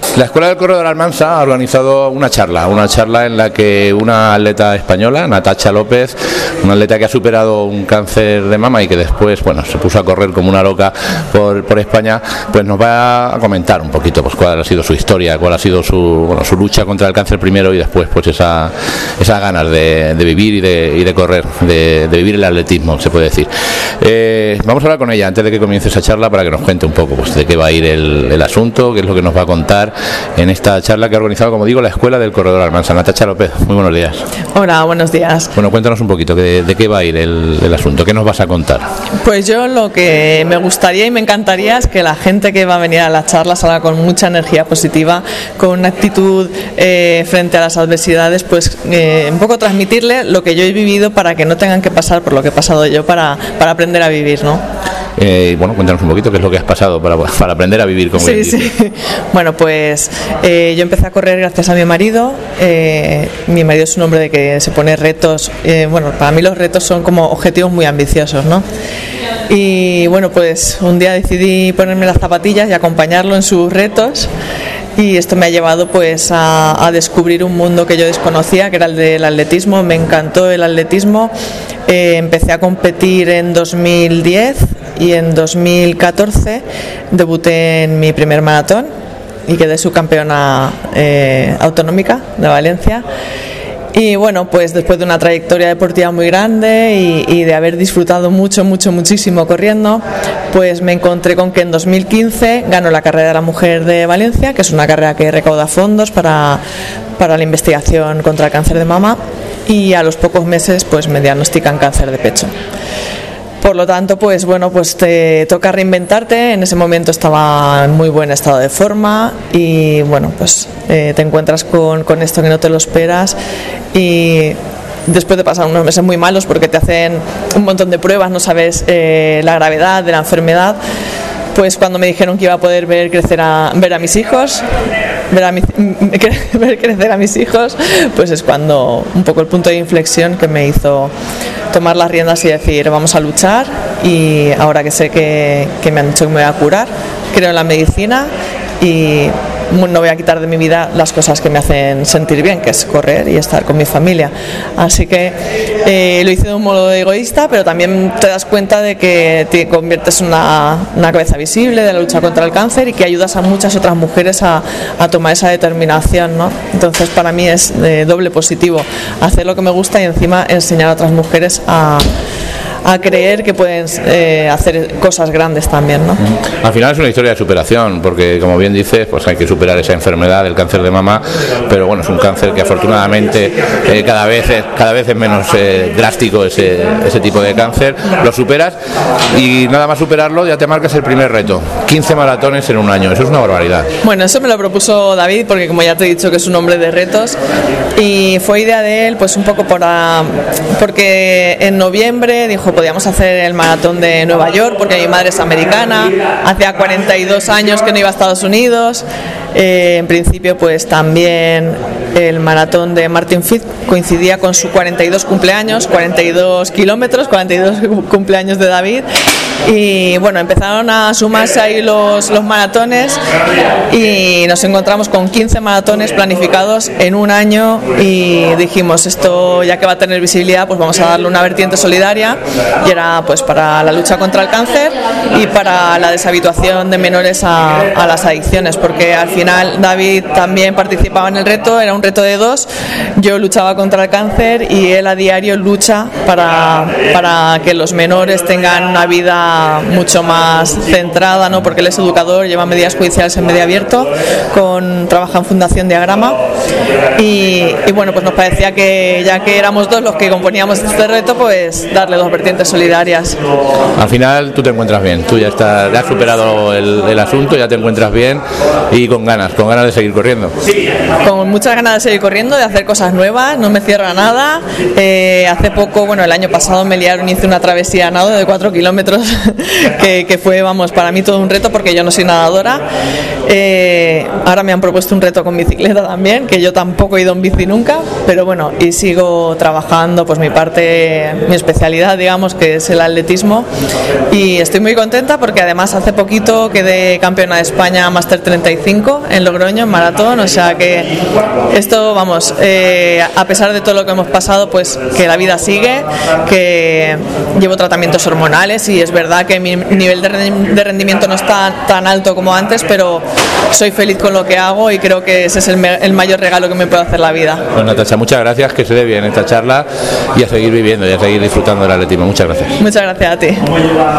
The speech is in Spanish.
La Escuela del Corredor Almansa ha organizado una charla en la que una atleta española, Natacha López, una atleta que ha superado un cáncer de mama y que después, bueno, se puso a correr como una loca por España, pues nos va a comentar un poquito pues cuál ha sido su historia, cuál ha sido su lucha contra el cáncer primero y después pues esas ganas de vivir y de correr, de vivir el atletismo, se puede decir. Vamos a hablar con ella antes de que comience esa charla para que nos cuente un poco pues de qué va a ir el asunto, qué es lo que nos va a contar en esta charla que ha organizado, como digo, la Escuela del Corredor Almansa. Natacha López, muy buenos días. Hola, buenos días. Bueno, cuéntanos un poquito de qué va a ir el asunto, qué nos vas a contar. Pues yo lo que me gustaría y me encantaría es que la gente que va a venir a la charla salga con mucha energía positiva, con una actitud frente a las adversidades, pues un poco transmitirle lo que yo he vivido para que no tengan que pasar por lo que he pasado yo para aprender a vivir, ¿no? Bueno, cuéntanos un poquito qué es lo que has pasado para aprender a vivir como Sí. Bueno, pues yo empecé a correr gracias a mi marido. Mi marido es un hombre de que se pone retos. Bueno, para mí los retos son como objetivos muy ambiciosos, ¿no? Y bueno, pues un día decidí ponerme las zapatillas y acompañarlo en sus retos. Y esto me ha llevado pues a descubrir un mundo que yo desconocía, que era el del atletismo. Me encantó el atletismo. Empecé a competir en 2010 y en 2014 debuté en mi primer maratón y quedé subcampeona autonómica de Valencia. Y bueno, pues después de una trayectoria deportiva muy grande y de haber disfrutado muchísimo corriendo, pues me encontré con que en 2015 ganó la carrera de la mujer de Valencia, que es una carrera que recauda fondos para la investigación contra el cáncer de mama, y a los pocos meses pues me diagnostican cáncer de pecho. Por lo tanto, pues bueno, pues te toca reinventarte. En ese momento estaba en muy buen estado de forma y bueno, pues te encuentras con esto que no te lo esperas, y después de pasar unos meses muy malos porque te hacen un montón de pruebas, no sabes la gravedad de la enfermedad. Pues cuando me dijeron que iba a poder ver crecer a mis hijos, ver crecer a mis hijos, pues es cuando un poco el punto de inflexión que me hizo tomar las riendas y decir vamos a luchar. Y ahora que sé que me han dicho que me voy a curar, creo en la medicina y no voy a quitar de mi vida las cosas que me hacen sentir bien, que es correr y estar con mi familia. Así que lo hice de un modo egoísta, pero también te das cuenta de que te conviertes en una cabeza visible de la lucha contra el cáncer y que ayudas a muchas otras mujeres a tomar esa determinación, ¿no? Entonces para mí es doble positivo hacer lo que me gusta y encima enseñar a otras mujeres a creer que pueden hacer cosas grandes también, ¿no? Al final es una historia de superación, porque como bien dices, pues hay que superar esa enfermedad del cáncer de mama, pero bueno, es un cáncer que afortunadamente cada vez es menos drástico ese tipo de cáncer. Lo superas y nada más superarlo ya te marcas el primer reto, 15 maratones en un año. Eso es una barbaridad. Bueno, eso me lo propuso David, porque como ya te he dicho que es un hombre de retos, y fue idea de él pues un poco porque en noviembre dijo podíamos hacer el maratón de Nueva York, porque mi madre es americana, hacía 42 años que no iba a Estados Unidos. En principio pues también el maratón de Martin Fit coincidía con su 42 cumpleaños, 42 kilómetros, 42 cumpleaños de David, y bueno, empezaron a sumarse ahí los maratones y nos encontramos con 15 maratones planificados en un año y dijimos esto ya que va a tener visibilidad pues vamos a darle una vertiente solidaria, y era pues para la lucha contra el cáncer y para la deshabituación de menores a las adicciones, porque al final David también participaba en el reto, era un reto de dos, yo luchaba contra el cáncer y él a diario lucha para que los menores tengan una vida mucho más centrada, ¿no? Porque él es educador, lleva medidas judiciales en medio abierto, trabaja en Fundación Diagrama y bueno, pues nos parecía que ya que éramos dos los que componíamos este reto, pues darle dos vertientes solidarias. Al final tú te encuentras bien, tú ya has superado el asunto, ya te encuentras bien y con ganas de seguir corriendo. Con muchas ganas ganas de seguir corriendo, de hacer cosas nuevas, no me cierra nada. Hace poco, bueno, el año pasado me liaron, hice una travesía a nado de 4 kilómetros que fue, vamos, para mí todo un reto porque yo no soy nadadora. Ahora me han propuesto un reto con bicicleta también, que yo tampoco he ido en bici nunca, pero bueno, y sigo trabajando pues mi especialidad, digamos, que es el atletismo, y estoy muy contenta porque además hace poquito quedé campeona de España Máster 35 en Logroño, en maratón, o sea que esto, vamos, a pesar de todo lo que hemos pasado, pues que la vida sigue, que llevo tratamientos hormonales y es verdad que mi nivel de rendimiento no está tan alto como antes, pero soy feliz con lo que hago y creo que ese es el mayor regalo que me puede hacer la vida. Pues Natasha, muchas gracias, que se dé bien esta charla y a seguir viviendo y a seguir disfrutando del atletismo. Muchas gracias. Muchas gracias a ti.